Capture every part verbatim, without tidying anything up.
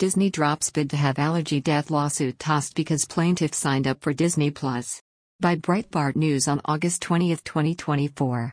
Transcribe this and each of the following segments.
Disney drops bid to have allergy death lawsuit tossed because plaintiff signed up for Disney Plus. By Breitbart News on August twentieth, twenty twenty-four.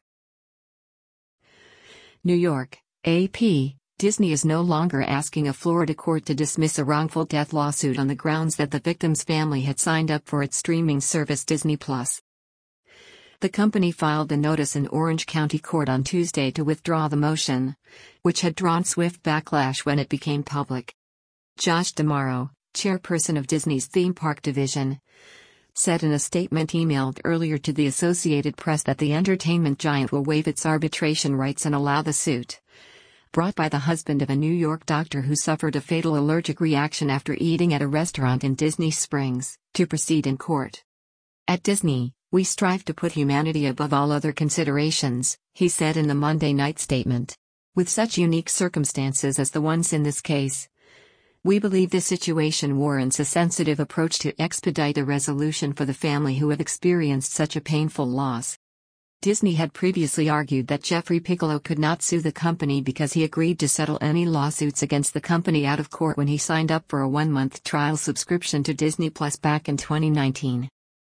New York, A P. Disney is no longer asking a Florida court to dismiss a wrongful death lawsuit on the grounds that the victim's family had signed up for its streaming service Disney Plus. The company filed a notice in Orange County Court on Tuesday to withdraw the motion, which had drawn swift backlash when it became public. Josh D'Amaro, chairperson of Disney's theme park division, said in a statement emailed earlier to the Associated Press that the entertainment giant will waive its arbitration rights and allow the suit, brought by the husband of a New York doctor who suffered a fatal allergic reaction after eating at a restaurant in Disney Springs, to proceed in court. At Disney, we strive to put humanity above all other considerations, he said in the Monday night statement. With such unique circumstances as the ones in this case, we believe this situation warrants a sensitive approach to expedite a resolution for the family who have experienced such a painful loss. Disney had previously argued that Jeffrey Piccolo could not sue the company because he agreed to settle any lawsuits against the company out of court when he signed up for a one-month trial subscription to Disney Plus back in twenty nineteen.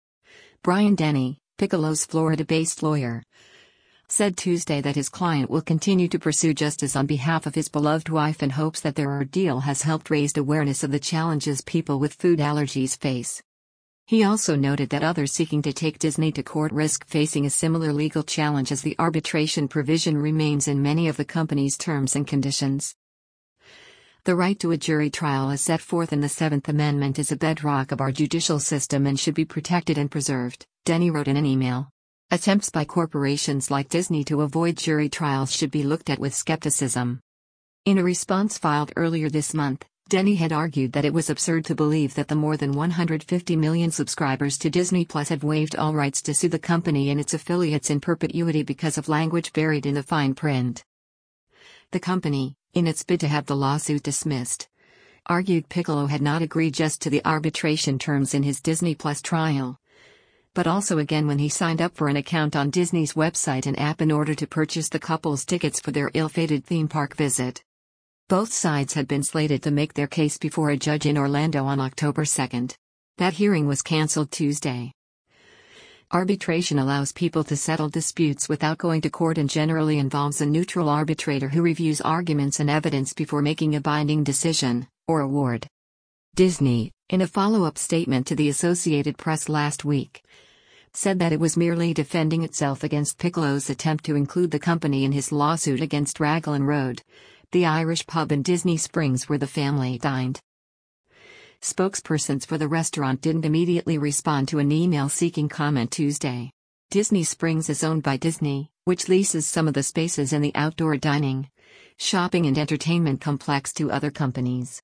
Brian Denny, Piccolo's Florida-based lawyer, said Tuesday that his client will continue to pursue justice on behalf of his beloved wife and hopes that their ordeal has helped raise awareness of the challenges people with food allergies face. He also noted that others seeking to take Disney to court risk facing a similar legal challenge as the arbitration provision remains in many of the company's terms and conditions. The right to a jury trial as set forth in the Seventh Amendment is a bedrock of our judicial system and should be protected and preserved, Denny wrote in an email. Attempts by corporations like Disney to avoid jury trials should be looked at with skepticism. In a response filed earlier this month, Denny had argued that it was absurd to believe that the more than one hundred fifty million subscribers to Disney Plus have waived all rights to sue the company and its affiliates in perpetuity because of language buried in the fine print. The company, in its bid to have the lawsuit dismissed, argued Piccolo had not agreed just to the arbitration terms in his Disney Plus trial, but also again when he signed up for an account on Disney's website and app in order to purchase the couple's tickets for their ill-fated theme park visit. Both sides had been slated to make their case before a judge in Orlando on October second. That hearing was canceled Tuesday. Arbitration allows people to settle disputes without going to court and generally involves a neutral arbitrator who reviews arguments and evidence before making a binding decision, or award. Disney, in a follow-up statement to the Associated Press last week, said that it was merely defending itself against Piccolo's attempt to include the company in his lawsuit against Raglan Road, the Irish pub in Disney Springs where the family dined. Spokespersons for the restaurant didn't immediately respond to an email seeking comment Tuesday. Disney Springs is owned by Disney, which leases some of the spaces in the outdoor dining, shopping and entertainment complex to other companies.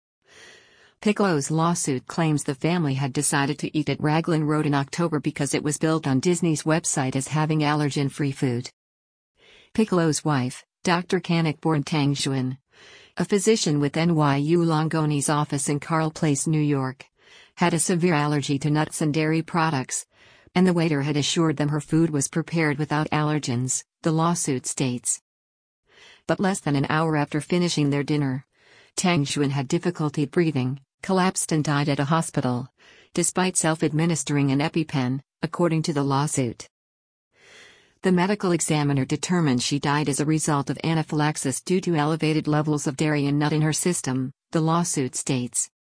Piccolo's lawsuit claims the family had decided to eat at Raglan Road in October because it was billed on Disney's website as having allergen-free food. Piccolo's wife, Doctor Kanak-Born Tangxuan, a physician with N Y U Longone's office in Carle Place, New York, had a severe allergy to nuts and dairy products, and the waiter had assured them her food was prepared without allergens, the lawsuit states. But less than an hour after finishing their dinner, Tangxuan had difficulty breathing, collapsed and died at a hospital, despite self-administering an EpiPen, according to the lawsuit. The medical examiner determined she died as a result of anaphylaxis due to elevated levels of dairy and nut in her system, the lawsuit states.